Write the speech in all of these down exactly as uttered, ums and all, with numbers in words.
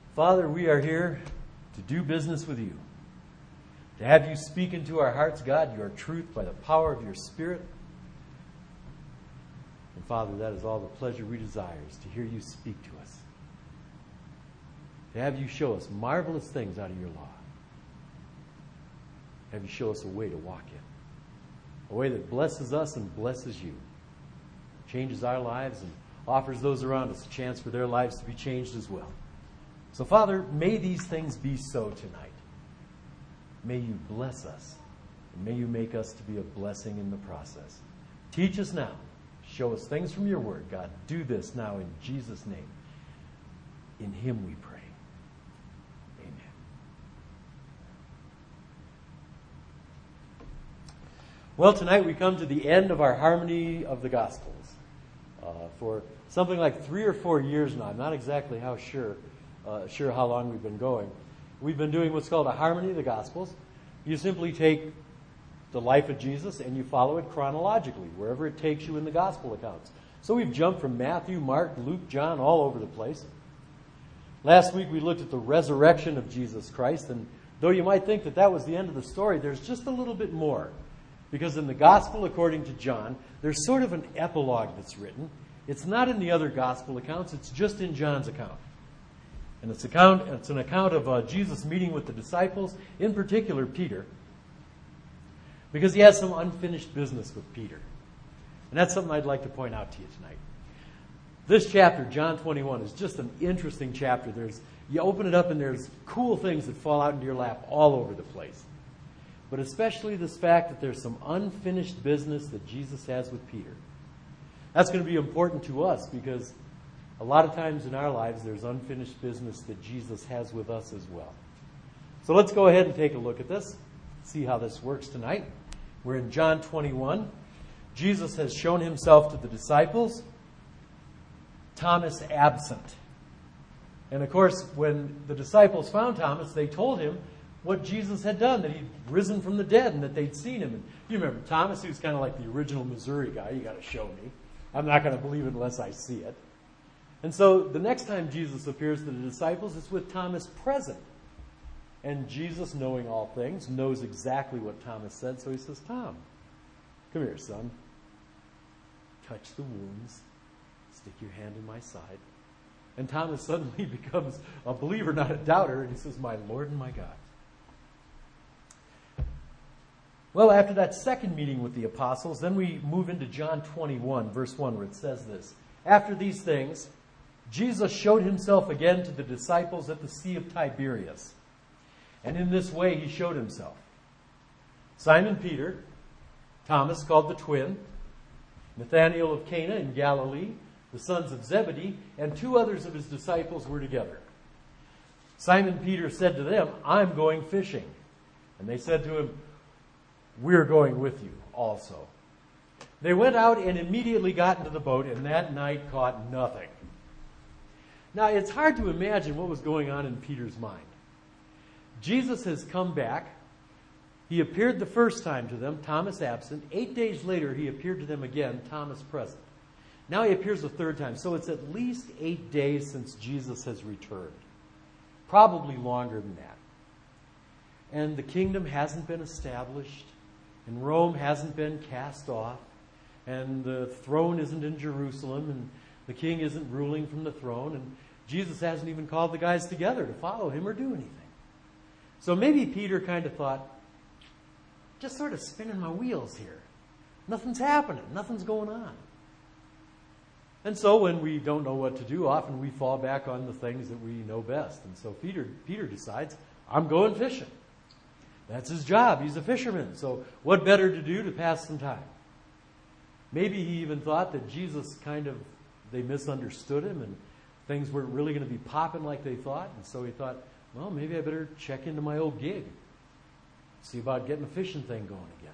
Father, we are here to do business with you, to have you speak into our hearts, God, your truth by the power of your Spirit. And Father, that is all the pleasure we desire, is to hear you speak to us, to have you show us marvelous things out of your law, have you show us a way to walk in, a way that blesses us and blesses you, changes our lives and offers those around us a chance for their lives to be changed as well. So, Father, may these things be so tonight. May you bless us, and may you make us to be a blessing in the process. Teach us now. Show us things from your word, God. Do this now in Jesus' name. In him we pray. Amen. Well, tonight we come to the end of our Harmony of the Gospels. Uh, for something like three or four years now, I'm not exactly how sure, uh, sure how long we've been going. We've been doing what's called a Harmony of the Gospels. You simply take the life of Jesus and you follow it chronologically, wherever it takes you in the Gospel accounts. So we've jumped from Matthew, Mark, Luke, John, all over the place. Last week we looked at the resurrection of Jesus Christ, and though you might think that that was the end of the story, there's just a little bit more. Because in the Gospel according to John, there's sort of an epilogue that's written. It's not in the other Gospel accounts, it's just in John's account. And it's, account, it's an account of uh, Jesus meeting with the disciples, in particular Peter, because he has some unfinished business with Peter. And that's something I'd like to point out to you tonight. This chapter, John twenty-one, is just an interesting chapter. There's, you open it up and there's cool things that fall out into your lap all over the place. But especially this fact that there's some unfinished business that Jesus has with Peter. That's going to be important to us because a lot of times in our lives there's unfinished business that Jesus has with us as well. So let's go ahead and take a look at this, see how this works tonight. We're in John twenty-one. Jesus has shown himself to the disciples, Thomas absent. And of course, when the disciples found Thomas, they told him what Jesus had done, that he'd risen from the dead and that they'd seen him. And you remember Thomas, he was kind of like the original Missouri guy. You got to show me. I'm not going to believe it unless I see it. And so the next time Jesus appears to the disciples, it's with Thomas present. And Jesus, knowing all things, knows exactly what Thomas said. So he says, Tom, come here, son. Touch the wounds. Stick your hand in my side. And Thomas suddenly becomes a believer, not a doubter. And he says, my Lord and my God. Well, after that second meeting with the apostles, then we move into John twenty-one, verse one, where it says this. After these things, Jesus showed himself again to the disciples at the Sea of Tiberias. And in this way he showed himself. Simon Peter, Thomas called the twin, Nathanael of Cana in Galilee, the sons of Zebedee, and two others of his disciples were together. Simon Peter said to them, I'm going fishing. And they said to him, we're going with you also. They went out and immediately got into the boat, and that night caught nothing. Now, it's hard to imagine what was going on in Peter's mind. Jesus has come back. He appeared the first time to them, Thomas absent. Eight days later, he appeared to them again, Thomas present. Now he appears a third time. So it's at least eight days since Jesus has returned. Probably longer than that. And the kingdom hasn't been established. And Rome hasn't been cast off. And the throne isn't in Jerusalem. And the king isn't ruling from the throne. And Jesus hasn't even called the guys together to follow him or do anything. So maybe Peter kind of thought, just sort of spinning my wheels here. Nothing's happening. Nothing's going on. And so when we don't know what to do, often we fall back on the things that we know best. And so Peter, Peter decides, I'm going fishing. That's his job. He's a fisherman. So what better to do to pass some time? Maybe he even thought that Jesus kind of, they misunderstood him and things weren't really going to be popping like they thought. And so he thought, well, maybe I better check into my old gig. See about getting a fishing thing going again.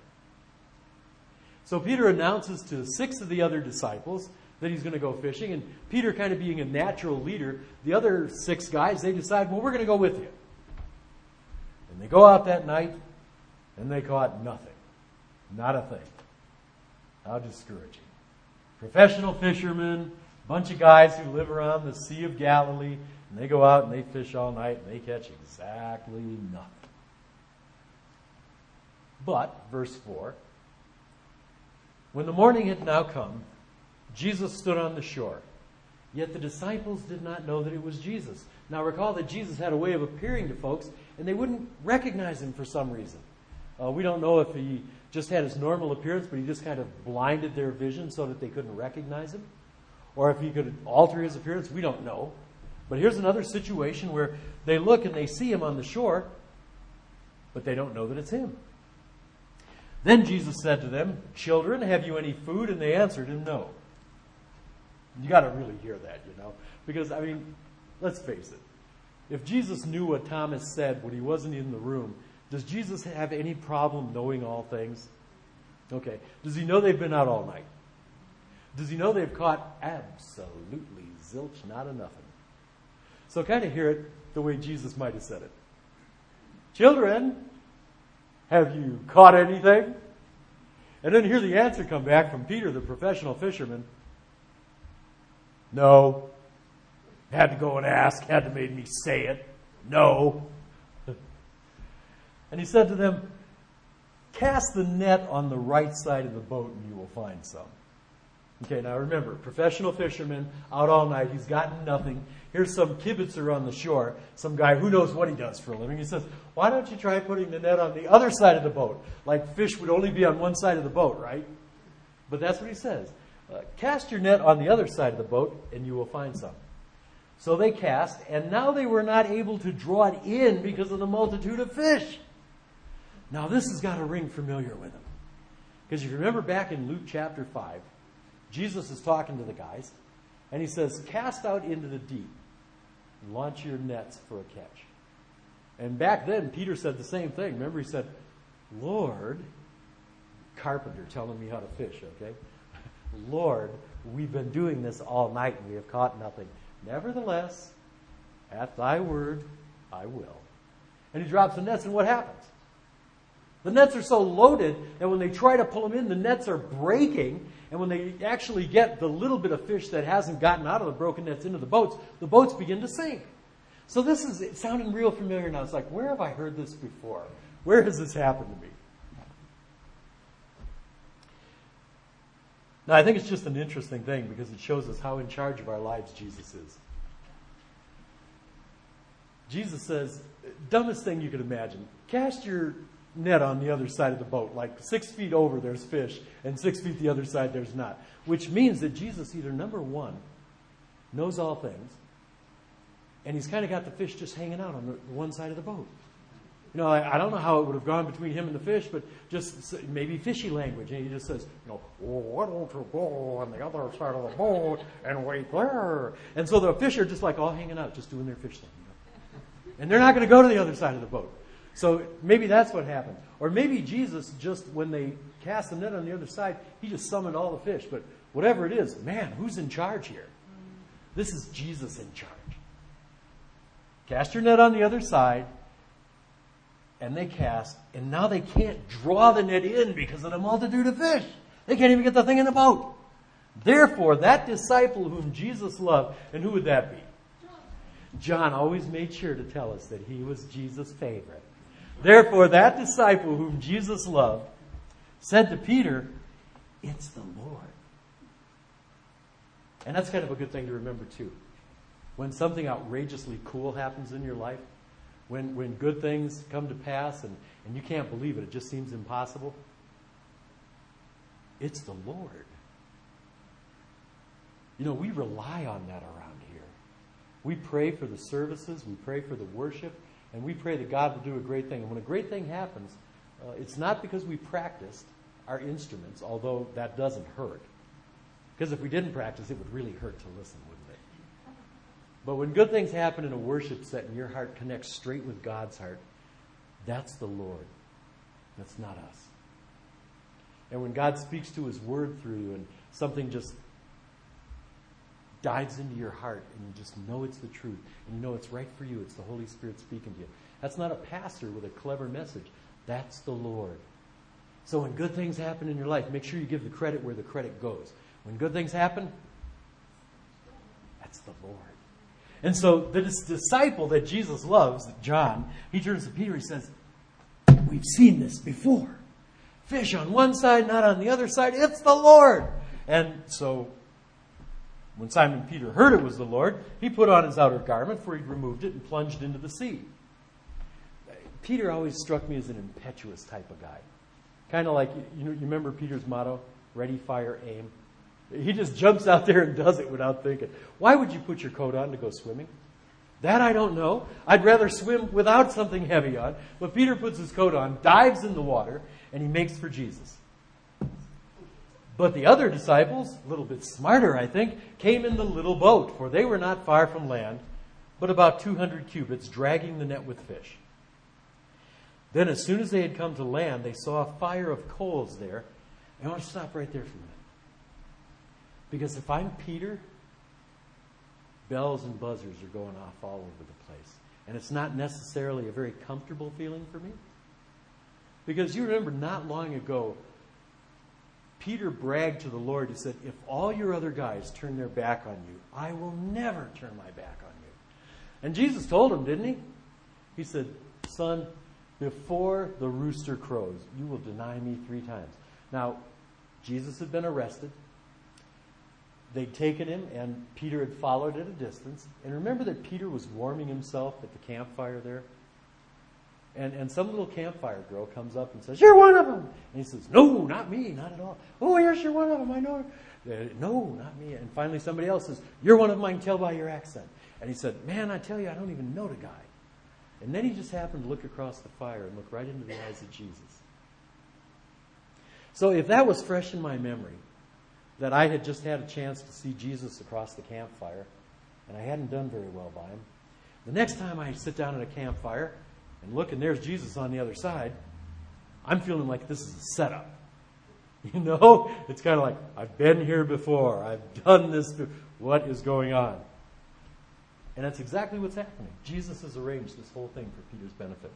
So Peter announces to six of the other disciples that he's going to go fishing. And Peter, kind of being a natural leader, the other six guys, they decide, well, we're going to go with you. And they go out that night, and they caught nothing. Not a thing. How discouraging. Professional fishermen, bunch of guys who live around the Sea of Galilee, and they go out and they fish all night, and they catch exactly nothing. But, verse four, when the morning had now come, Jesus stood on the shore. Yet the disciples did not know that it was Jesus. Now recall that Jesus had a way of appearing to folks, and they wouldn't recognize him for some reason. Uh, we don't know if he just had his normal appearance, but he just kind of blinded their vision so that they couldn't recognize him. Or if he could alter his appearance, we don't know. But here's another situation where they look and they see him on the shore, but they don't know that it's him. Then Jesus said to them, "Children, have you any food?" And they answered him, "No." You got to really hear that, you know. Because, I mean, let's face it. If Jesus knew what Thomas said when he wasn't in the room, does Jesus have any problem knowing all things? Okay. Does he know they've been out all night? Does he know they've caught absolutely zilch, not a nothing? So kind of hear it the way Jesus might have said it. "Children, have you caught anything?" And then hear the answer come back from Peter, the professional fisherman. "No." Had to go and ask, had to make me say it. "No." And he said to them, "Cast the net on the right side of the boat and you will find some." Okay, now remember, professional fisherman, out all night, he's gotten nothing. Here's some kibitzer on the shore, some guy who knows what he does for a living. He says, "Why don't you try putting the net on the other side of the boat?" Like fish would only be on one side of the boat, right? But that's what he says. Uh, "Cast your net on the other side of the boat and you will find some." So they cast, and now they were not able to draw it in because of the multitude of fish. Now this has got to ring familiar with them. Because if you remember back in Luke chapter five, Jesus is talking to the guys, and he says, "Cast out into the deep and launch your nets for a catch." And back then, Peter said the same thing. Remember, he said, "Lord," carpenter telling me how to fish, okay? "Lord, we've been doing this all night and we have caught nothing. Nevertheless, at thy word, I will." And he drops the nets, and what happens? The nets are so loaded that when they try to pull them in, the nets are breaking. And when they actually get the little bit of fish that hasn't gotten out of the broken nets into the boats, the boats begin to sink. So this is it's sounding real familiar now. It's like, where have I heard this before? Where has this happened to me? Now, I think it's just an interesting thing because it shows us how in charge of our lives Jesus is. Jesus says, dumbest thing you could imagine, cast your net on the other side of the boat. Like six feet over there's fish, and six feet the other side there's not. Which means that Jesus either, number one, knows all things, and he's kind of got the fish just hanging out on the one side of the boat. You know, I, I don't know how it would have gone between him and the fish, but just maybe fishy language. And he just says, you know, "Oh, why don't you go on the other side of the boat and wait there?" And so the fish are just like all hanging out, just doing their fish thing. You know? And they're not going to go to the other side of the boat. So maybe that's what happened. Or maybe Jesus just, when they cast the net on the other side, he just summoned all the fish. But whatever it is, man, who's in charge here? This is Jesus in charge. Cast your net on the other side. And they cast. And now they can't draw the net in because of the multitude of fish. They can't even get the thing in the boat. Therefore, that disciple whom Jesus loved, and who would that be? John always made sure to tell us that he was Jesus' favorite. Therefore, that disciple whom Jesus loved said to Peter, "It's the Lord." And that's kind of a good thing to remember too. When something outrageously cool happens in your life, when, when good things come to pass and, and you can't believe it, it just seems impossible, it's the Lord. You know, we rely on that around here. We pray for the services, we pray for the worship, and we pray that God will do a great thing. And when a great thing happens, uh, it's not because we practiced our instruments, although that doesn't hurt. Because if we didn't practice, it would really hurt to listen, wouldn't it? But when good things happen in a worship set and your heart connects straight with God's heart, that's the Lord. That's not us. And when God speaks to his word through you and something just dives into your heart and you just know it's the truth and you know it's right for you, it's the Holy Spirit speaking to you. That's not a pastor with a clever message. That's the Lord. So when good things happen in your life, make sure you give the credit where the credit goes. When good things happen, That's the Lord. And so this disciple that Jesus loves, John, he turns to Peter and says, we've seen this before. Fish on one side, not on the other side. It's the Lord. And so when Simon Peter heard it was the Lord, he put on his outer garment, for he'd removed it, and plunged into the sea. Peter always struck me as an impetuous type of guy. Kind of like, you know, you remember Peter's motto? Ready, fire, aim. He just jumps out there and does it without thinking. Why would you put your coat on to go swimming? That I don't know. I'd rather swim without something heavy on. But Peter puts his coat on, dives in the water, and he makes for Jesus. But the other disciples, a little bit smarter, I think, came in the little boat, for they were not far from land, but about two hundred cubits, dragging the net with fish. Then as soon as they had come to land, they saw a fire of coals there. I want to stop right there for a minute. Because if I'm Peter, bells and buzzers are going off all over the place. And it's not necessarily a very comfortable feeling for me. Because you remember not long ago, Peter bragged to the Lord. He said, if all your other guys turn their back on you, I will never turn my back on you. And Jesus told him, didn't he? He said, son, before the rooster crows, you will deny me three times. Now, Jesus had been arrested. They'd taken him, and Peter had followed at a distance. And remember that Peter was warming himself at the campfire there? And, and some little campfire girl comes up and says, you're one of them. And he says, no, not me, not at all. Oh, yes, you're one of them, I know. Uh, no, not me. And finally somebody else says, you're one of them, I can tell by your accent. And he said, man, I tell you, I don't even know the guy. And then he just happened to look across the fire and look right into the eyes of Jesus. So if that was fresh in my memory, that I had just had a chance to see Jesus across the campfire, and I hadn't done very well by him, the next time I sit down at a campfire and look, and there's Jesus on the other side, I'm feeling like this is a setup. You know? It's kind of like, I've been here before. I've done this before. What is going on? And that's exactly what's happening. Jesus has arranged this whole thing for Peter's benefit.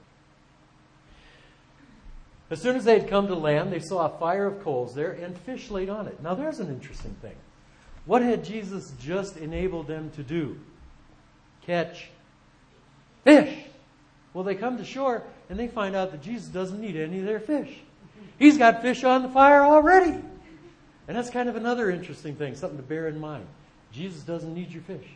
As soon as they had come to land, they saw a fire of coals there and fish laid on it. Now there's an interesting thing. What had Jesus just enabled them to do? Catch fish. Well, they come to shore and they find out that Jesus doesn't need any of their fish. He's got fish on the fire already. And that's kind of another interesting thing, something to bear in mind. Jesus doesn't need your fish.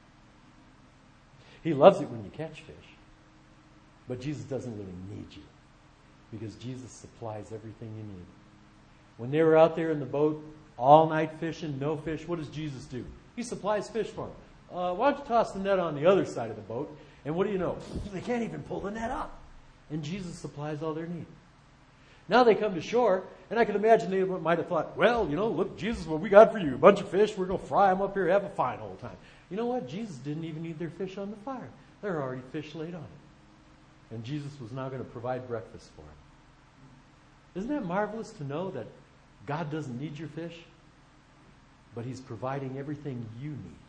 He loves it when you catch fish. But Jesus doesn't really need you. Because Jesus supplies everything you need. When they were out there in the boat, all night fishing, no fish, what does Jesus do? He supplies fish for them. Uh, why don't you toss the net on the other side of the boat? And what do you know? They can't even pull the net up. And Jesus supplies all their need. Now they come to shore, and I can imagine they might have thought, well, you know, look, Jesus, what we got for you? A bunch of fish. We're going to fry them up here, have a fine old time. You know what? Jesus didn't even need their fish on the fire. There are already fish laid on it. And Jesus was now going to provide breakfast for them. Isn't that marvelous to know that God doesn't need your fish, but He's providing everything you need.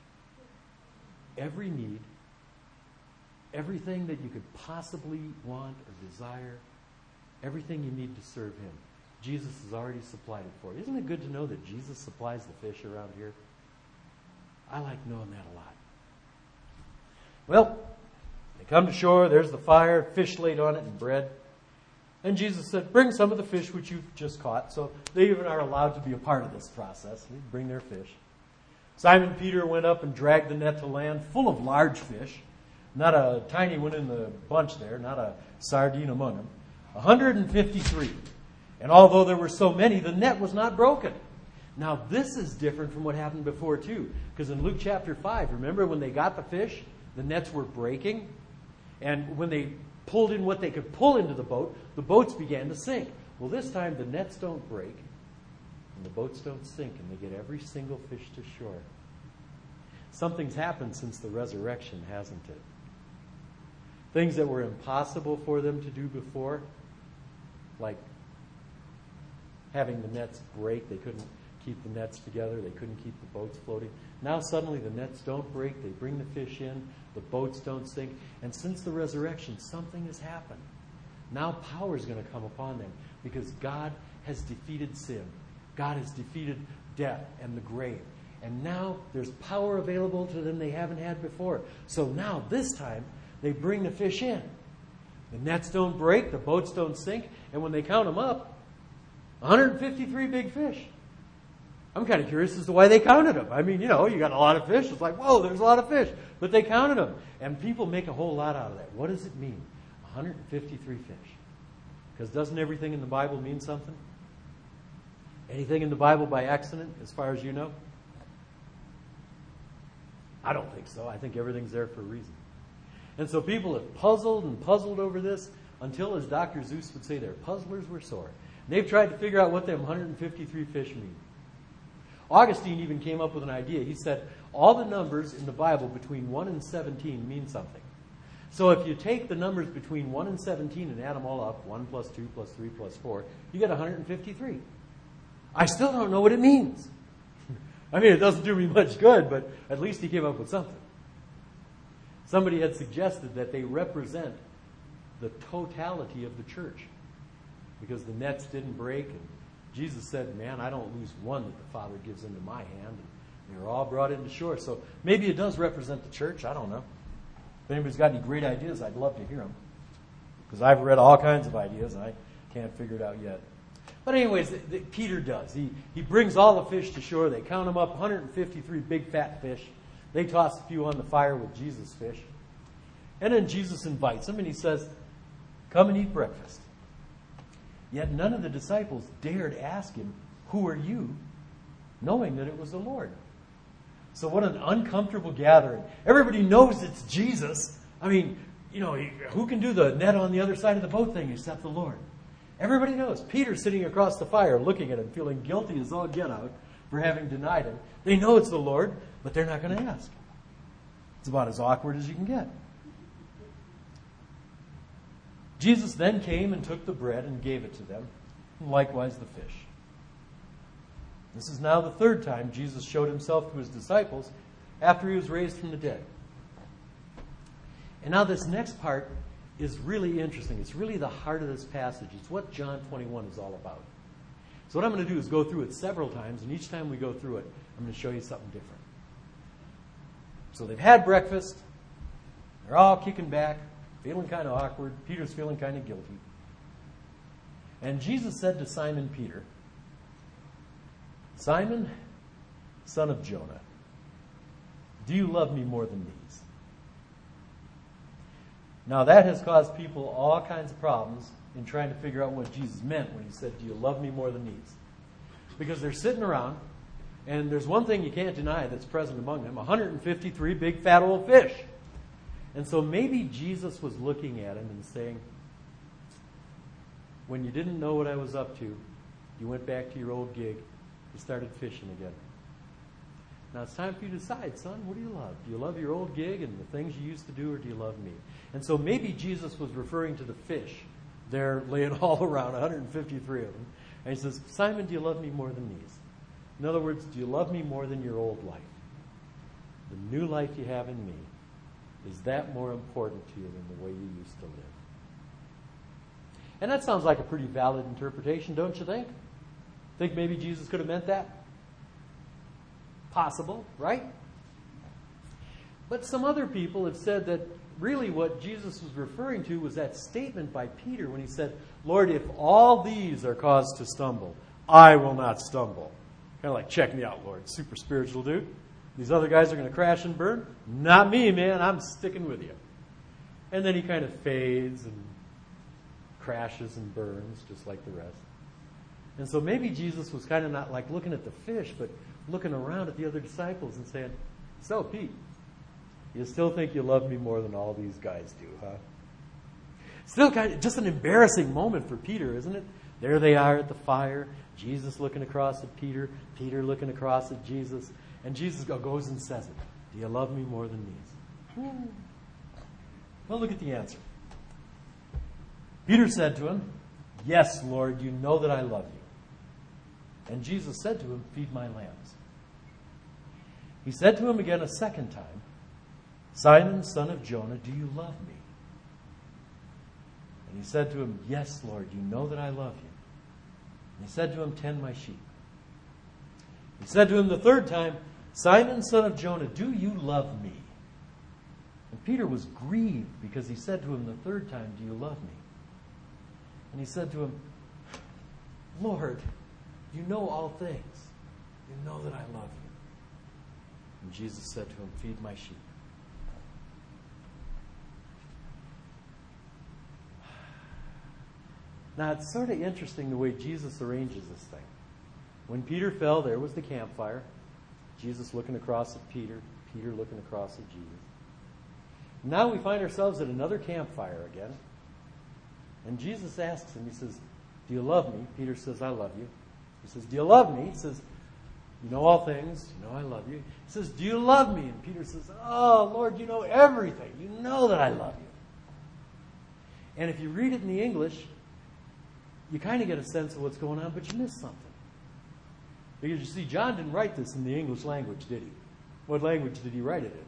Every need, everything that you could possibly want or desire, everything you need to serve Him. Jesus has already supplied it for you. Isn't it good to know that Jesus supplies the fish around here? I like knowing that a lot. Well, they come to shore, there's the fire, fish laid on it, and bread. And Jesus said, bring some of the fish which you've just caught. So they even are allowed to be a part of this process. They bring their fish. Simon Peter went up and dragged the net to land full of large fish. Not a tiny one in the bunch there, not a sardine among them. one hundred fifty-three. And although there were so many, the net was not broken. Now this is different from what happened before too. Because in Luke chapter five, remember when they got the fish, the nets were breaking. And when they pulled in what they could pull into the boat, the boats began to sink. Well, this time the nets don't break and the boats don't sink, and they get every single fish to shore. Something's happened since the resurrection, hasn't it? Things that were impossible for them to do before, like having the nets break. They couldn't keep the nets together. They couldn't keep the boats floating. Now suddenly the nets don't break. They bring the fish in. The boats don't sink. And since the resurrection, something has happened. Now power is going to come upon them because God has defeated sin. God has defeated death and the grave. And now there's power available to them they haven't had before. So now, this time, they bring the fish in. The nets don't break, the boats don't sink, and when they count them up, one hundred fifty-three big fish. I'm kind of curious as to why they counted them. I mean, you know, you got a lot of fish. It's like, whoa, there's a lot of fish. But they counted them. And people make a whole lot out of that. What does it mean? one hundred fifty-three fish. Because doesn't everything in the Bible mean something? Anything in the Bible by accident, as far as you know? I don't think so. I think everything's there for a reason. And so people have puzzled and puzzled over this until, as Doctor Seuss would say, their puzzlers were sore. And they've tried to figure out what them one hundred fifty-three fish mean. Augustine even came up with an idea. He said, all the numbers in the Bible between one and seventeen mean something. So if you take the numbers between one and seventeen and add them all up, one plus two plus three plus four, you get one hundred fifty-three. I still don't know what it means. I mean, it doesn't do me much good, but at least he came up with something. Somebody had suggested that they represent the totality of the church because the nets didn't break, and Jesus said, man, I don't lose one that the Father gives into my hand, and they were all brought into shore. So maybe it does represent the church. I don't know. If anybody's got any great ideas, I'd love to hear them, because I've read all kinds of ideas, and I can't figure it out yet. But anyways, the, the, Peter does. He, he brings all the fish to shore. They count them up, one hundred fifty-three big fat fish. They toss a few on the fire with Jesus' fish. And then Jesus invites them, and he says, come and eat breakfast. Yet none of the disciples dared ask him, who are you? Knowing that it was the Lord. So what an uncomfortable gathering. Everybody knows it's Jesus. I mean, you know, who can do the net on the other side of the boat thing except the Lord? Everybody knows. Peter's sitting across the fire looking at him, feeling guilty as all get out for having denied him. They know it's the Lord, but they're not going to ask. It's about as awkward as you can get. Jesus then came and took the bread and gave it to them, and likewise the fish. This is now the third time Jesus showed himself to his disciples after he was raised from the dead. And now this next part is really interesting. It's really the heart of this passage. It's what John twenty-one is all about. So what I'm going to do is go through it several times, and each time we go through it, I'm going to show you something different. So they've had breakfast. They're all kicking back, feeling kind of awkward. Peter's feeling kind of guilty. And Jesus said to Simon Peter, Simon, son of Jonah, do you love me more than these? Now that has caused people all kinds of problems in trying to figure out what Jesus meant when he said, do you love me more than these? Because they're sitting around, and there's one thing you can't deny that's present among them, one hundred fifty-three big fat old fish. And so maybe Jesus was looking at him and saying, when you didn't know what I was up to, you went back to your old gig, you started fishing again. Now it's time for you to decide, son, what do you love? Do you love your old gig and the things you used to do, or do you love me? And so maybe Jesus was referring to the fish. They're laying all around, one hundred fifty-three of them. And he says, Simon, do you love me more than these? In other words, do you love me more than your old life? The new life you have in me, is that more important to you than the way you used to live? And that sounds like a pretty valid interpretation, don't you think? Think maybe Jesus could have meant that? Possible, right? But some other people have said that really what Jesus was referring to was that statement by Peter when he said, Lord, if all these are cause to stumble, I will not stumble. Kind of like, check me out, Lord. Super spiritual dude. These other guys are going to crash and burn. Not me, man. I'm sticking with you. And then he kind of fades and crashes and burns just like the rest. And so maybe Jesus was kind of not like looking at the fish, but looking around at the other disciples and saying, so, Pete, you still think you love me more than all these guys do, huh? Still kind of just an embarrassing moment for Peter, isn't it? There they are at the fire, Jesus looking across at Peter, Peter looking across at Jesus, and Jesus goes and says it. Do you love me more than these? Well, look at the answer. Peter said to him, yes, Lord, you know that I love you. And Jesus said to him, feed my lambs. He said to him again a second time, Simon, son of Jonah, do you love me? And he said to him, yes, Lord, you know that I love you. And he said to him, tend my sheep. He said to him the third time, Simon, son of Jonah, do you love me? And Peter was grieved because he said to him the third time, do you love me? And he said to him, Lord, you know all things. You know that I love you. And Jesus said to him, feed my sheep. Now, it's sort of interesting the way Jesus arranges this thing. When Peter fell, there was the campfire. Jesus looking across at Peter, Peter looking across at Jesus. Now we find ourselves at another campfire again. And Jesus asks him, he says, do you love me? Peter says, I love you. He says, do you love me? He says, you know all things. You know I love you. He says, do you love me? And Peter says, oh, Lord, you know everything. You know that I love you. And if you read it in the English, you kind of get a sense of what's going on, but you miss something. Because you see, John didn't write this in the English language, did he? What language did he write it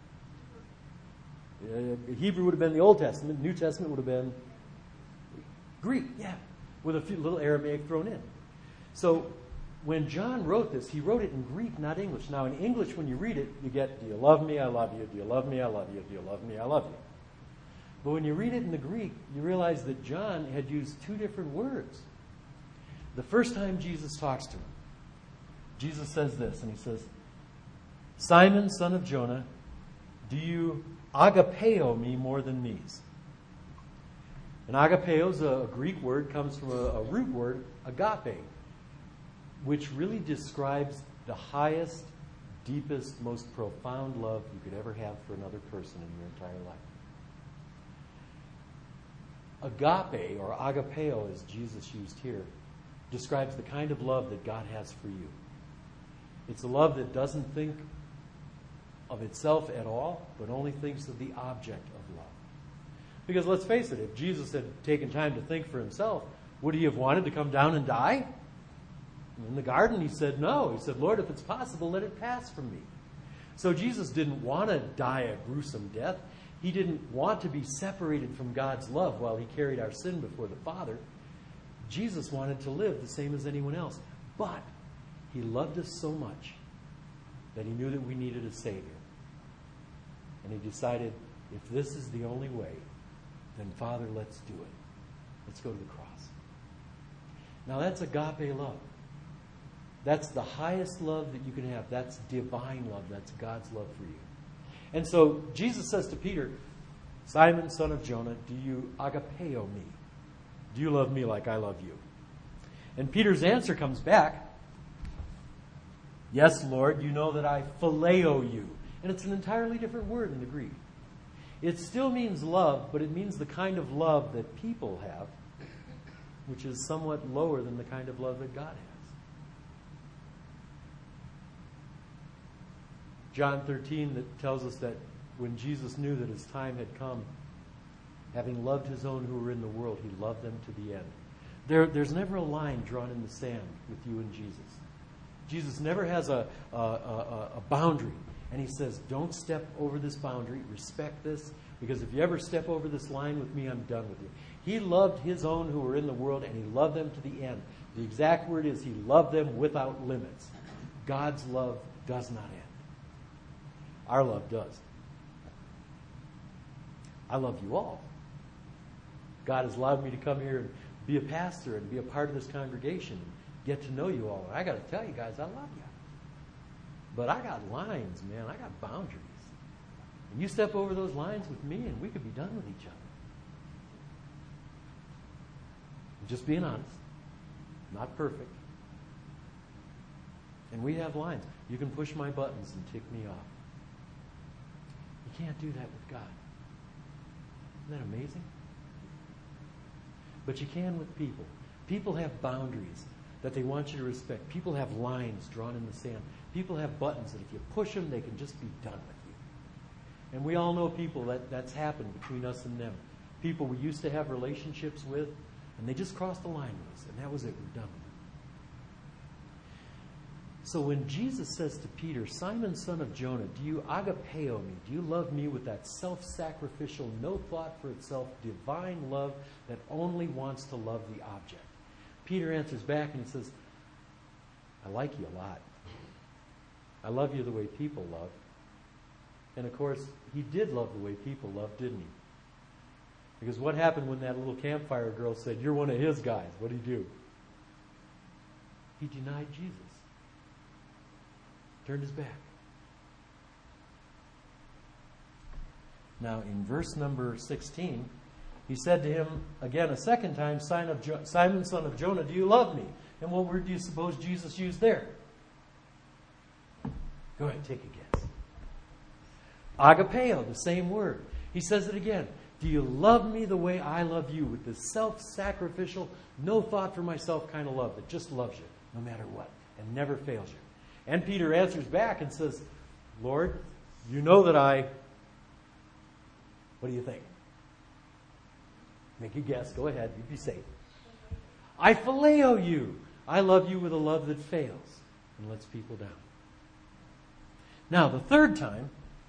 in? Uh, Hebrew would have been the Old Testament. New Testament would have been Greek, yeah, with a few little Aramaic thrown in. So when John wrote this, he wrote it in Greek, not English. Now in English, when you read it, you get, do you love me? I love you. Do you love me? I love you. Do you love me? I love you. But when you read it in the Greek, you realize that John had used two different words. The first time Jesus talks to him, Jesus says this, and he says, Simon, son of Jonah, do you agapeo me more than these? And agapeo is a Greek word, comes from a, a root word, agape, which really describes the highest, deepest, most profound love you could ever have for another person in your entire life. Agape, or agapeo, as Jesus used here, describes the kind of love that God has for you. It's a love that doesn't think of itself at all, but only thinks of the object of love. Because let's face it, if Jesus had taken time to think for himself, would he have wanted to come down and die? In the garden, he said no. He said, Lord, if it's possible, let it pass from me. So Jesus didn't want to die a gruesome death. He didn't want to be separated from God's love while he carried our sin before the Father. Jesus wanted to live the same as anyone else. But he loved us so much that he knew that we needed a Savior. And he decided, if this is the only way, then Father, let's do it. Let's go to the cross. Now that's agape love. That's the highest love that you can have. That's divine love. That's God's love for you. And so Jesus says to Peter, Simon, son of Jonah, do you agapeo me? Do you love me like I love you? And Peter's answer comes back, yes, Lord, you know that I phileo you. And it's an entirely different word in the Greek. It still means love, but it means the kind of love that people have, which is somewhat lower than the kind of love that God has. John thirteen that tells us that when Jesus knew that his time had come, having loved his own who were in the world, he loved them to the end. There, there's never a line drawn in the sand with you and Jesus. Jesus never has a, a, a, a boundary. And he says, don't step over this boundary. Respect this. Because if you ever step over this line with me, I'm done with you. He loved his own who were in the world, and he loved them to the end. The exact word is he loved them without limits. God's love does not end. Our love does. I love you all. God has allowed me to come here and be a pastor and be a part of this congregation and get to know you all. And I got to tell you guys, I love you. But I got lines, man. I got boundaries. And you step over those lines with me and we could be done with each other. I'm just being honest. Not perfect. And we have lines. You can push my buttons and tick me off. You can't do that with God. Isn't that amazing? But you can with people. People have boundaries that they want you to respect. People have lines drawn in the sand. People have buttons that if you push them, they can just be done with you. And we all know people that that's happened between us and them. People we used to have relationships with, and they just crossed the line with us, and that was it. We're done with them. So when Jesus says to Peter, Simon, son of Jonah, do you agapeo me? Do you love me with that self-sacrificial, no thought for itself, divine love that only wants to love the object? Peter answers back and he says, I like you a lot. I love you the way people love. And of course, he did love the way people love, didn't he? Because what happened when that little campfire girl said, you're one of his guys? What did he do? He denied Jesus. Turned his back. Now, in verse number sixteen, he said to him again a second time, Simon, son of Jonah, do you love me? And what word do you suppose Jesus used there? Go ahead, take a guess. Agapeo, the same word. He says it again. Do you love me the way I love you? With this self-sacrificial, no thought for myself kind of love that just loves you no matter what and never fails you. And Peter answers back and says, Lord, you know that I... What do you think? Make a guess. Go ahead. You be safe. I phileo you. I love you with a love that fails and lets people down. Now, the third time,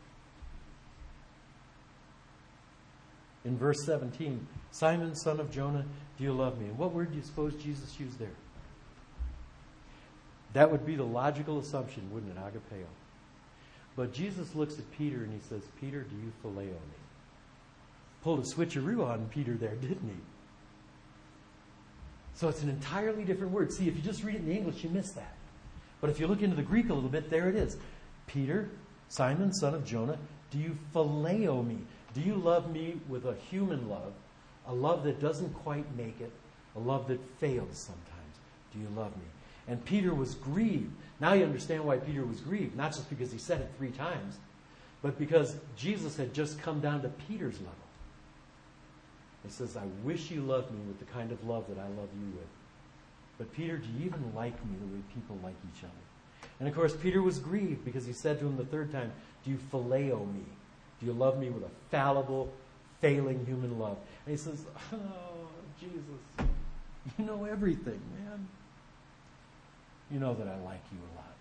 in verse seventeen, Simon, son of Jonah, do you love me? And what word do you suppose Jesus used there? That would be the logical assumption, wouldn't it? Agapeo. But Jesus looks at Peter and he says, Peter, do you phileo me? Pulled a switcheroo on Peter there, didn't he? So it's an entirely different word. See, if you just read it in the English, you miss that. But if you look into the Greek a little bit, there it is. Peter, Simon, son of Jonah, do you phileo me? Do you love me with a human love, a love that doesn't quite make it, a love that fails sometimes? Do you love me? And Peter was grieved. Now you understand why Peter was grieved. Not just because he said it three times, but because Jesus had just come down to Peter's level. He says, I wish you loved me with the kind of love that I love you with. But Peter, do you even like me the way people like each other? And of course, Peter was grieved because he said to him the third time, do you phileo me? Do you love me with a fallible, failing human love? And he says, oh, Jesus, you know everything, man. You know that I like you a lot.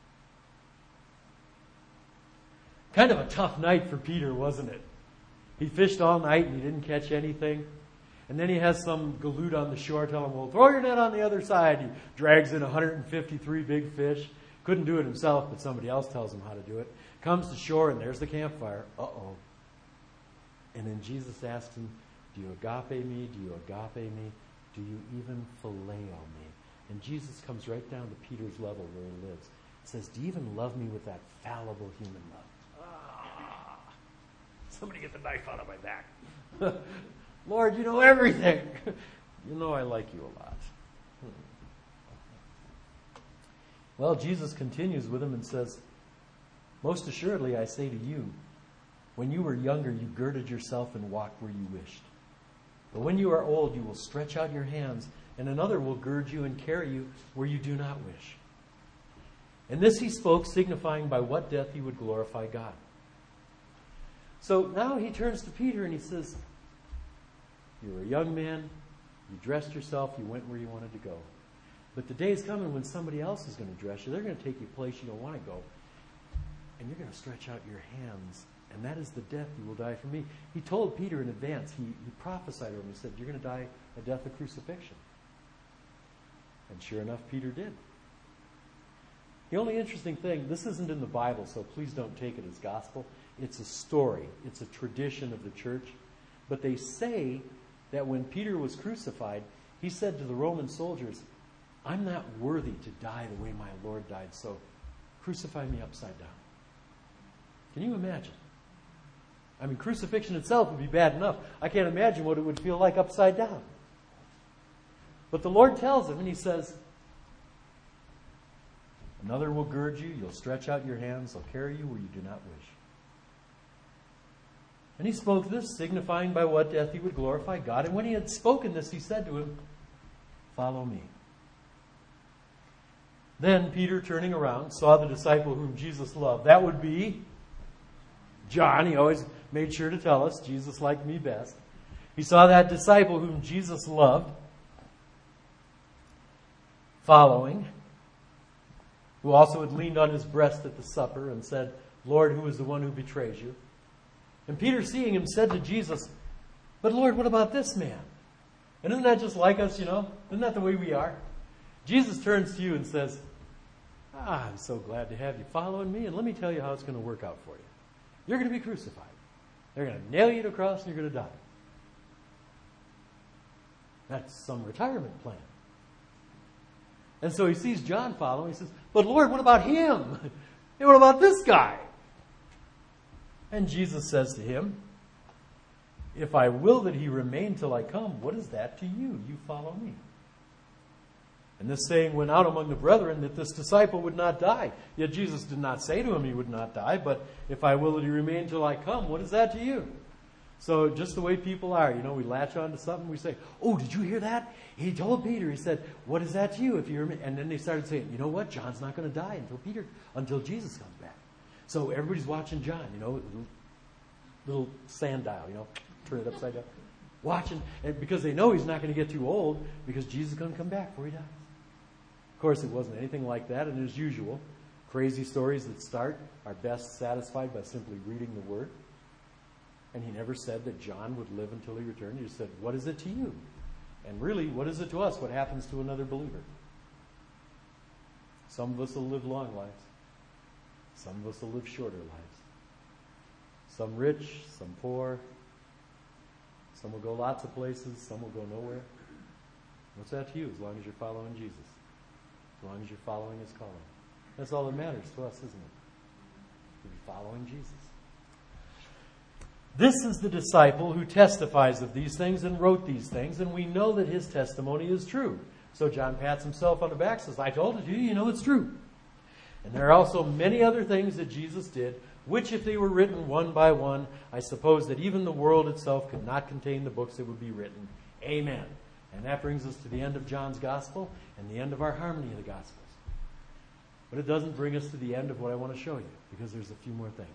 Kind of a tough night for Peter, wasn't it? He fished all night and he didn't catch anything. And then he has some galoot on the shore tell him, well, throw your net on the other side. He drags in one hundred fifty-three big fish. Couldn't do it himself, but somebody else tells him how to do it. Comes to shore and there's the campfire. Uh-oh. And then Jesus asks him, do you agape me? Do you agape me? Do you even phileo me? And Jesus comes right down to Peter's level where he lives. He says, do you even love me with that fallible human love? Ah, somebody get the knife out of my back. Lord, you know everything. You know I like you a lot. Hmm. Well, Jesus continues with him and says, most assuredly I say to you, when you were younger, you girded yourself and walked where you wished. But when you are old, you will stretch out your hands, and another will gird you and carry you where you do not wish. And this he spoke, signifying by what death he would glorify God. So now he turns to Peter and he says, you were a young man, you dressed yourself, you went where you wanted to go. But the day is coming when somebody else is going to dress you. They're going to take you a place you don't want to go. And you're going to stretch out your hands. And that is the death you will die for me. He told Peter in advance. He, he prophesied to him. He said, you're going to die a death of crucifixion. And sure enough, Peter did. The only interesting thing, this isn't in the Bible, so please don't take it as gospel. It's a story. It's a tradition of the church. But they say that when Peter was crucified, he said to the Roman soldiers, I'm not worthy to die the way my Lord died, so crucify me upside down. Can you imagine? I mean, crucifixion itself would be bad enough. I can't imagine what it would feel like upside down. But the Lord tells him, and he says, another will gird you, you'll stretch out your hands, they'll carry you where you do not wish. And he spoke this, signifying by what death he would glorify God. And when he had spoken this, he said to him, follow me. Then Peter, turning around, saw the disciple whom Jesus loved. That would be John. He always made sure to tell us, Jesus liked me best. He saw that disciple whom Jesus loved following, who also had leaned on his breast at the supper and said, Lord, who is the one who betrays you? And Peter, seeing him, said to Jesus, but Lord, what about this man? And isn't that just like us, you know? Isn't that the way we are? Jesus turns to you and says, Ah, I'm so glad to have you following me, and let me tell you how it's going to work out for you. You're going to be crucified. They're going to nail you to a cross, and you're going to die. That's some retirement plan. And so he sees John following. He says, but Lord, what about him? And what about this guy? And Jesus says to him, if I will that he remain till I come, what is that to you? You follow me. And this saying went out among the brethren that this disciple would not die. Yet Jesus did not say to him he would not die, but if I will that he remain till I come, what is that to you? So just the way people are, you know, we latch on to something, we say, oh, did you hear that? He told Peter, he said, what is that to you? If you remain? And then they started saying, you know what? John's not going to die until Peter, until Jesus comes back. So everybody's watching John, you know, little, little sand dial, you know, turn it upside down. Watching, and because they know he's not going to get too old, because Jesus is going to come back before he dies. Of course, it wasn't anything like that, and as usual, crazy stories that start are best satisfied by simply reading the Word. And he never said that John would live until he returned. He just said, what is it to you? And really, what is it to us? What happens to another believer? Some of us will live long lives. Some of us will live shorter lives. Some rich, some poor. Some will go lots of places. Some will go nowhere. What's that to you as long as you're following Jesus? As long as you're following his calling. That's all that matters to us, isn't it? To be following Jesus. This is the disciple who testifies of these things and wrote these things, and we know that his testimony is true. So John pats himself on the back and says, I told it to you, you know it's true. And there are also many other things that Jesus did, which if they were written one by one, I suppose that even the world itself could not contain the books that would be written. Amen. And that brings us to the end of John's Gospel and the end of our harmony of the Gospels. But it doesn't bring us to the end of what I want to show you, because there's a few more things.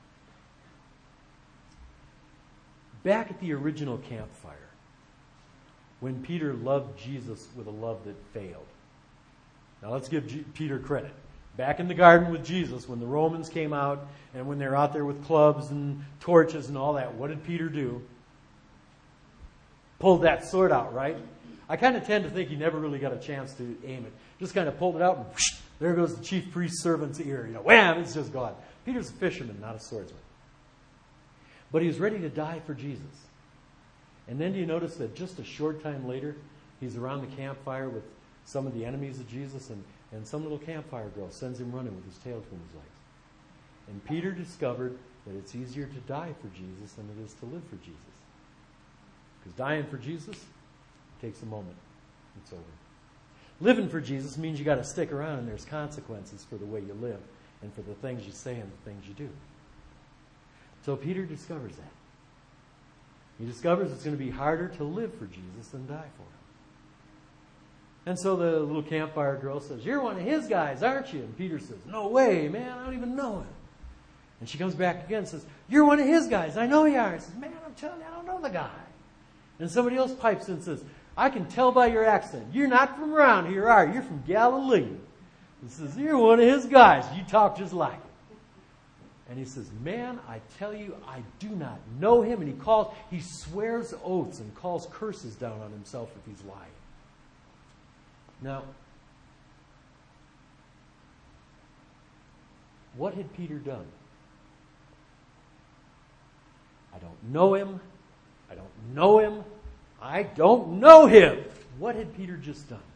Back at the original campfire, when Peter loved Jesus with a love that failed. Now let's give G- Peter credit. Back in the garden with Jesus, when the Romans came out, and when they're out there with clubs and torches and all that, what did Peter do? Pulled that sword out, right? I kind of tend to think he never really got a chance to aim it. Just kind of pulled it out, and whoosh, there goes the chief priest's servant's ear. You know, wham, it's just gone. Peter's a fisherman, not a swordsman. But he was ready to die for Jesus. And then do you notice that just a short time later, he's around the campfire with some of the enemies of Jesus, and, and some little campfire girl sends him running with his tail between his legs. And Peter discovered that it's easier to die for Jesus than it is to live for Jesus. Because dying for Jesus takes a moment. It's over. Living for Jesus means you got to stick around, and there's consequences for the way you live and for the things you say and the things you do. So Peter discovers that. He discovers it's going to be harder to live for Jesus than die for him. And so the little campfire girl says, you're one of his guys, aren't you? And Peter says, no way, man, I don't even know him. And she comes back again and says, you're one of his guys, I know you are. He says, man, I'm telling you, I don't know the guy. And somebody else pipes in and says, I can tell by your accent. You're not from around here, are you? You're from Galilee. He says, you're one of his guys. You talk just like him. And he says, man, I tell you, I do not know him. And he calls, he swears oaths and calls curses down on himself if he's lying. Now, what had Peter done? I don't know him. I don't know him. I don't know him. What had Peter just done?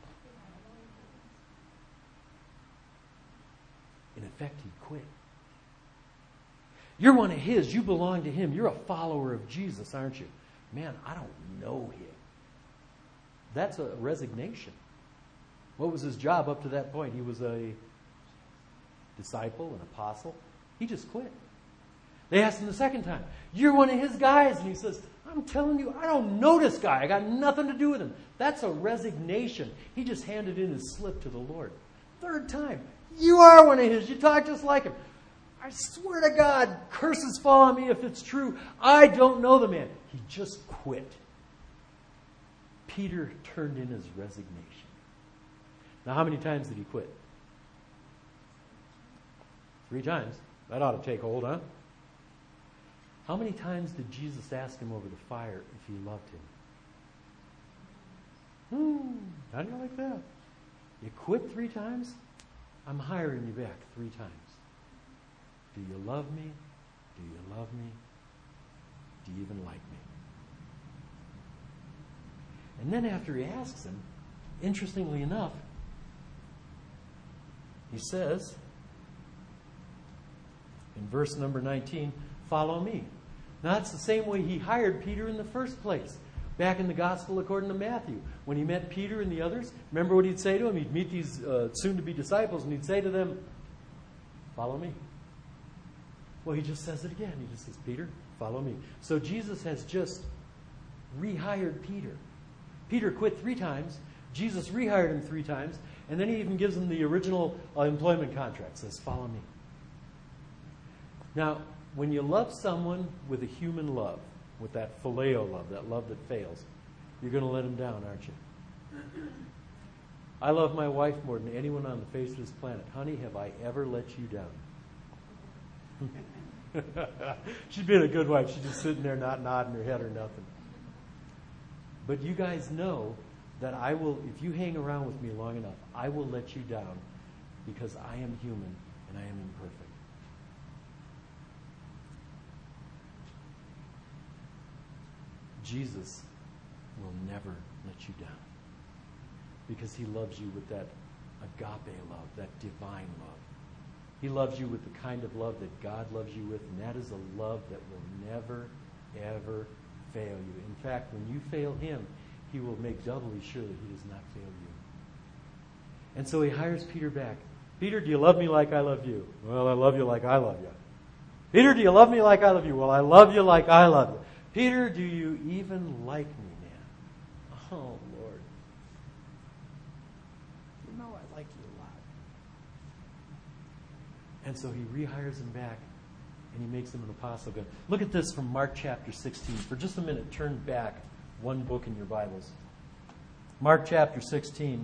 In effect, he quit. You're one of his. You belong to him. You're a follower of Jesus, aren't you? Man, I don't know him. That's a resignation. What was his job up to that point? He was a disciple, an apostle. He just quit. They asked him the second time, you're one of his guys. And he says, I'm telling you, I don't know this guy. I got nothing to do with him. That's a resignation. He just handed in his slip to the Lord. Third time, you are one of his. You talk just like him. I swear to God, curses fall on me if it's true. I don't know the man. He just quit. Peter turned in his resignation. Now, how many times did he quit? Three times. That ought to take hold, huh? How many times did Jesus ask him over the fire if he loved him? Hmm, how do you like that? You quit three times? I'm hiring you back three times. Do you love me? Do you love me? Do you even like me? And then after he asks him, interestingly enough, he says, in verse number nineteen, follow me. Now that's the same way he hired Peter in the first place. Back in the gospel according to Matthew, when he met Peter and the others, remember what he'd say to them? He'd meet these uh, soon-to-be disciples and he'd say to them, follow me. Well, he just says it again. He just says, Peter, follow me. So Jesus has just rehired Peter. Peter quit three times. Jesus rehired him three times. And then he even gives him the original uh, employment contract. Says, follow me. Now, when you love someone with a human love, with that phileo love, that love that fails, you're going to let them down, aren't you? I love my wife more than anyone on the face of this planet. Honey, have I ever let you down? She's been a good wife. She's just sitting there not nodding her head or nothing. But you guys know that I will, if you hang around with me long enough, I will let you down because I am human and I am imperfect. Jesus will never let you down because he loves you with that agape love, that divine love. He loves you with the kind of love that God loves you with, and that is a love that will never, ever fail you. In fact, when you fail him, he will make doubly sure that he does not fail you. And so he hires Peter back. Peter, do you love me like I love you? Well, I love you like I love you. Peter, do you love me like I love you? Well, I love you like I love you. Peter, do you even like me, man? Oh, Lord. You know I like you a lot. And so he rehires him back, and he makes him an apostle again. Look at this from Mark chapter sixteen. For just a minute, turn back one book in your Bibles. Mark chapter sixteen.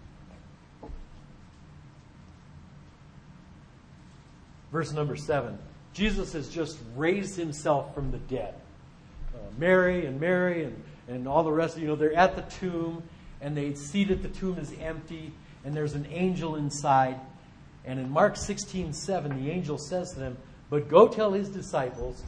Verse number seven. Jesus has just raised himself from the dead. Uh, Mary and Mary and, and all the rest of you know, they're at the tomb, and they see that the tomb is empty, and there's an angel inside. And in Mark sixteen seven, the angel says to them, but go tell his disciples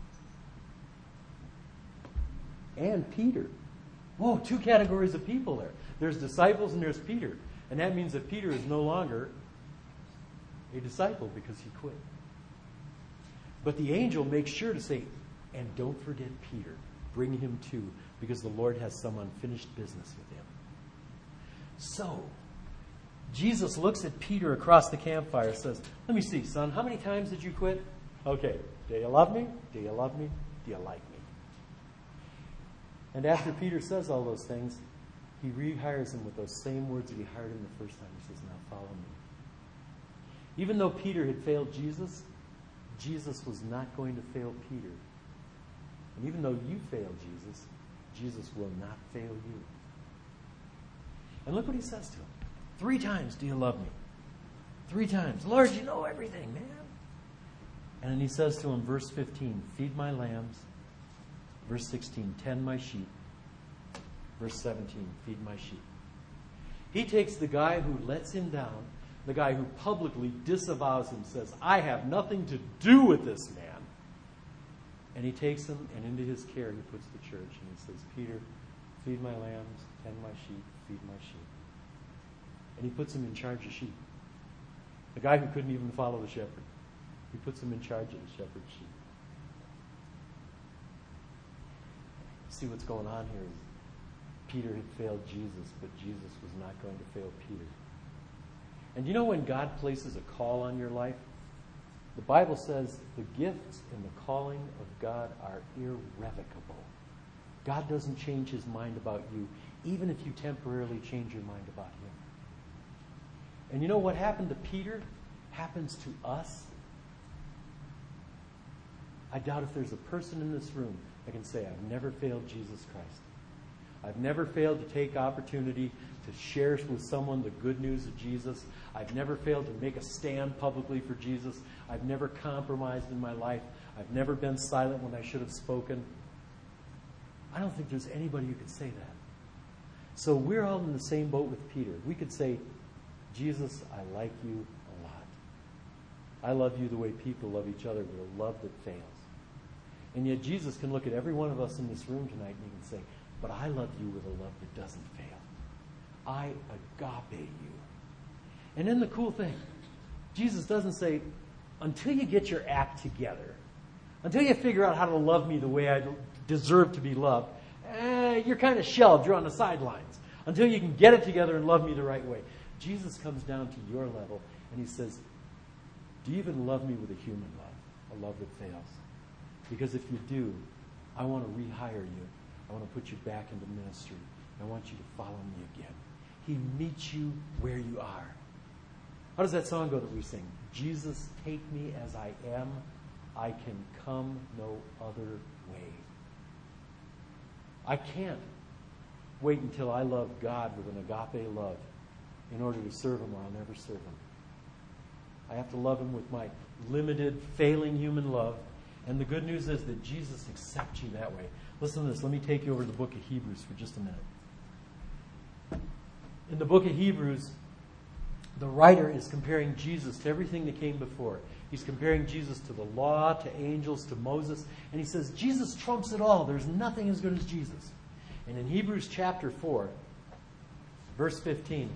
and Peter. Whoa, two categories of people there. There's disciples and there's Peter. And that means that Peter is no longer a disciple because he quit. But the angel makes sure to say, and don't forget Peter. Bring him too, because the Lord has some unfinished business with him. So, Jesus looks at Peter across the campfire and says, let me see, son, how many times did you quit? Okay, do you love me? Do you love me? Do you like me? And after Peter says all those things, he rehires him with those same words that he hired him the first time. He says, now follow me. Even though Peter had failed Jesus, Jesus was not going to fail Peter. And even though you failed Jesus, Jesus will not fail you. And look what he says to him. Three times, do you love me? Three times. Lord, you know everything, man. And then he says to him, verse fifteen, feed my lambs. Verse sixteen, tend my sheep. Verse seventeen, feed my sheep. He takes the guy who lets him down, the guy who publicly disavows him, says, I have nothing to do with this man. And he takes him, and into his care he puts the church. And he says, Peter, feed my lambs, tend my sheep, feed my sheep. And he puts him in charge of sheep. The guy who couldn't even follow the shepherd. He puts him in charge of the shepherd's sheep. See what's going on here is Peter had failed Jesus, but Jesus was not going to fail Peter. And you know when God places a call on your life? The Bible says the gifts and the calling of God are irrevocable. God doesn't change his mind about you, even if you temporarily change your mind about him. And you know what happened to Peter happens to us? I doubt if there's a person in this room that can say, I've never failed Jesus Christ. I've never failed to take opportunity to share with someone the good news of Jesus. I've never failed to make a stand publicly for Jesus. I've never compromised in my life. I've never been silent when I should have spoken. I don't think there's anybody who could say that. So we're all in the same boat with Peter. We could say, Jesus, I like you I love you the way people love each other with a love that fails. And yet Jesus can look at every one of us in this room tonight and he can say, but I love you with a love that doesn't fail. I agape you. And then the cool thing, Jesus doesn't say, until you get your act together, until you figure out how to love me the way I deserve to be loved, eh, you're kind of shelved, you're on the sidelines. Until you can get it together and love me the right way. Jesus comes down to your level and he says, do you even love me with a human love, a love that fails? Because if you do, I want to rehire you. I want to put you back into ministry. I want you to follow me again. He meets you where you are. How does that song go that we sing? Jesus, take me as I am. I can come no other way. I can't wait until I love God with an agape love in order to serve him, or I'll never serve him. I have to love him with my limited, failing human love. And the good news is that Jesus accepts you that way. Listen to this. Let me take you over to the book of Hebrews for just a minute. In the book of Hebrews, the writer is comparing Jesus to everything that came before. He's comparing Jesus to the law, to angels, to Moses. And he says, Jesus trumps it all. There's nothing as good as Jesus. And in Hebrews chapter four, verse fifteen,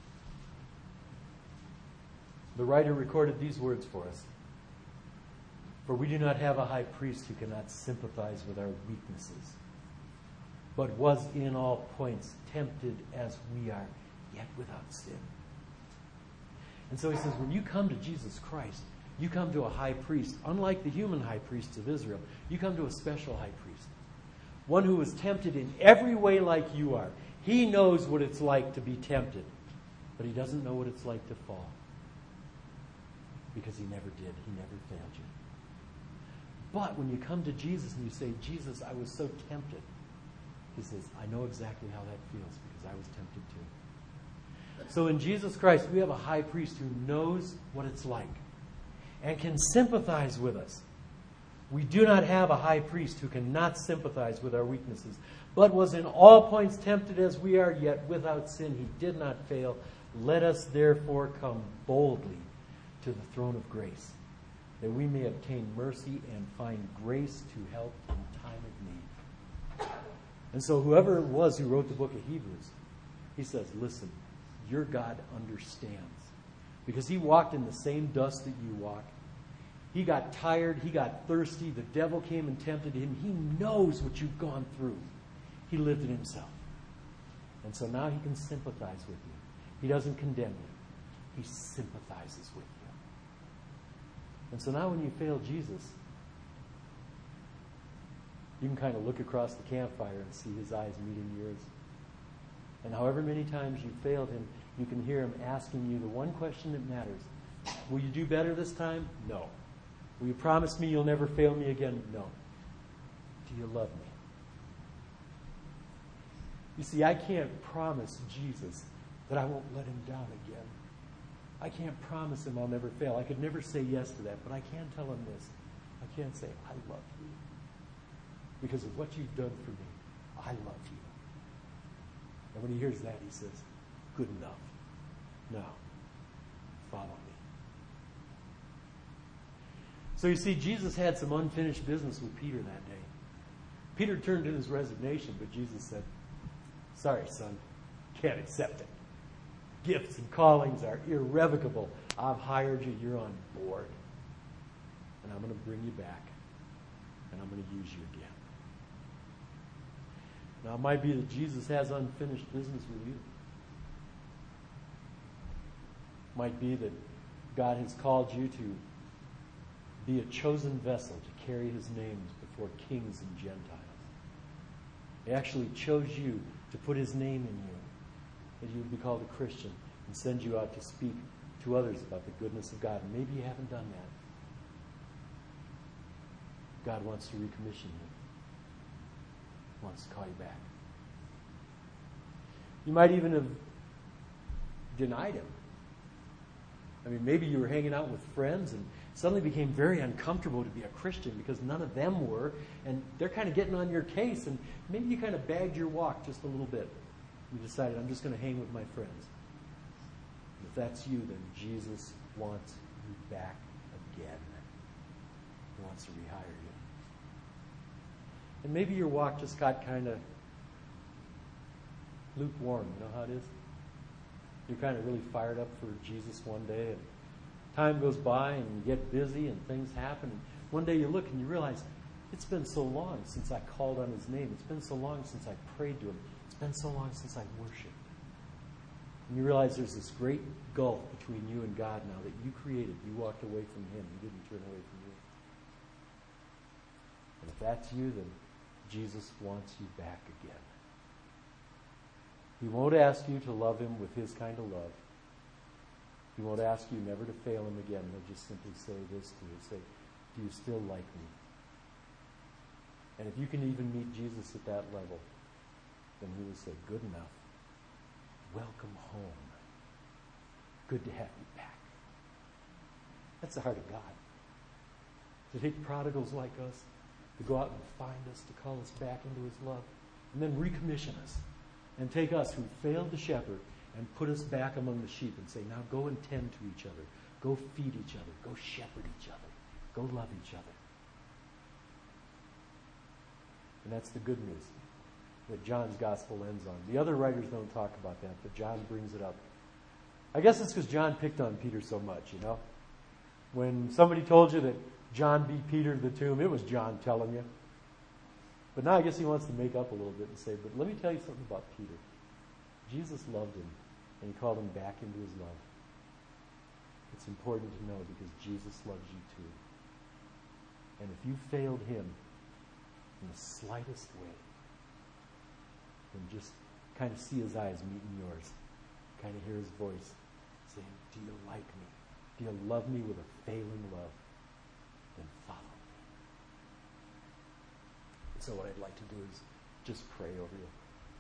the writer recorded these words for us. For we do not have a high priest who cannot sympathize with our weaknesses, but was in all points tempted as we are, yet without sin. And so he says, when you come to Jesus Christ, you come to a high priest, unlike the human high priests of Israel. You come to a special high priest, one who was tempted in every way like you are. He knows what it's like to be tempted, but he doesn't know what it's like to fall, because he never did. He never failed you. But when you come to Jesus and you say, Jesus, I was so tempted, he says, I know exactly how that feels because I was tempted too. So in Jesus Christ, we have a high priest who knows what it's like and can sympathize with us. We do not have a high priest who cannot sympathize with our weaknesses, but was in all points tempted as we are, yet without sin. He did not fail. Let us therefore come boldly to the throne of grace, that we may obtain mercy and find grace to help in time of need. And so whoever it was who wrote the book of Hebrews, he says, listen, your God understands. Because he walked in the same dust that you walk. He got tired. He got thirsty. The devil came and tempted him. He knows what you've gone through. He lived it himself. And so now he can sympathize with you. He doesn't condemn you. He sympathizes with you. And so now when you fail Jesus, you can kind of look across the campfire and see his eyes meeting yours. And however many times you failed him, you can hear him asking you the one question that matters. Will you do better this time? No. Will you promise me you'll never fail me again? No. Do you love me? You see, I can't promise Jesus that I won't let him down again. I can't promise him I'll never fail. I could never say yes to that, but I can tell him this. I can't say, I love you. Because of what you've done for me, I love you. And when he hears that, he says, good enough. Now, follow me. So you see, Jesus had some unfinished business with Peter that day. Peter turned in his resignation, but Jesus said, sorry, son, can't accept it. Gifts and callings are irrevocable. I've hired you. You're on board. And I'm going to bring you back. And I'm going to use you again. Now, it might be that Jesus has unfinished business with you. It might be that God has called you to be a chosen vessel to carry his name before kings and Gentiles. He actually chose you to put his name in you, that you would be called a Christian, and send you out to speak to others about the goodness of God. And maybe you haven't done that. God wants to recommission you. He wants to call you back. You might even have denied him. I mean, maybe you were hanging out with friends and suddenly became very uncomfortable to be a Christian because none of them were, and they're kind of getting on your case, and maybe you kind of bagged your walk just a little bit. You decided, I'm just going to hang with my friends. If that's you, then Jesus wants you back again. He wants to rehire you. And maybe your walk just got kind of lukewarm. You know how it is? You're kind of really fired up for Jesus one day, and time goes by, and you get busy, and things happen. And one day you look and you realize, it's been so long since I called on His name. It's been so long since I prayed to Him. It's been so long since I worshiped. And you realize there's this great gulf between you and God now that you created. You walked away from Him. He didn't turn away from you. And if that's you, then Jesus wants you back again. He won't ask you to love Him with His kind of love. He won't ask you never to fail Him again. He'll just simply say this to you. Say, do you still like me? And if you can even meet Jesus at that level, then He will say, good enough. Welcome home. Good to have you back. That's the heart of God. To take prodigals like us, to go out and find us, to call us back into His love, and then recommission us, and take us who failed to shepherd and put us back among the sheep and say, now go and tend to each other. Go feed each other. Go shepherd each other. Go love each other. And that's the good news that John's gospel ends on. The other writers don't talk about that, but John brings it up. I guess it's because John picked on Peter so much, you know. When somebody told you that John beat Peter to the tomb, it was John telling you. But now I guess he wants to make up a little bit and say, but let me tell you something about Peter. Jesus loved him, and He called him back into His love. It's important to know because Jesus loves you too. And if you failed Him in the slightest way, then just kind of see His eyes meeting yours. Kind of hear His voice saying, do you like me? Do you love me with a failing love? Then follow me. So what I'd like to do is just pray over you.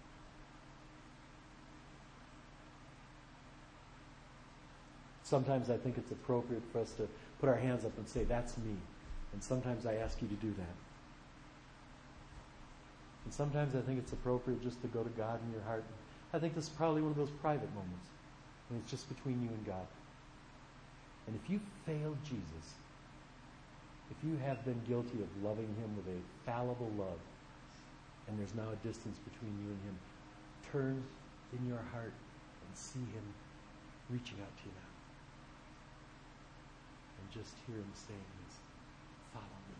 Sometimes I think it's appropriate for us to put our hands up and say, that's me. And sometimes I ask you to do that. And sometimes I think it's appropriate just to go to God in your heart. I think this is probably one of those private moments when it's just between you and God. And if you failed Jesus, if you have been guilty of loving Him with a fallible love, and there's now a distance between you and Him, turn in your heart and see Him reaching out to you now. And just hear Him saying this, follow me.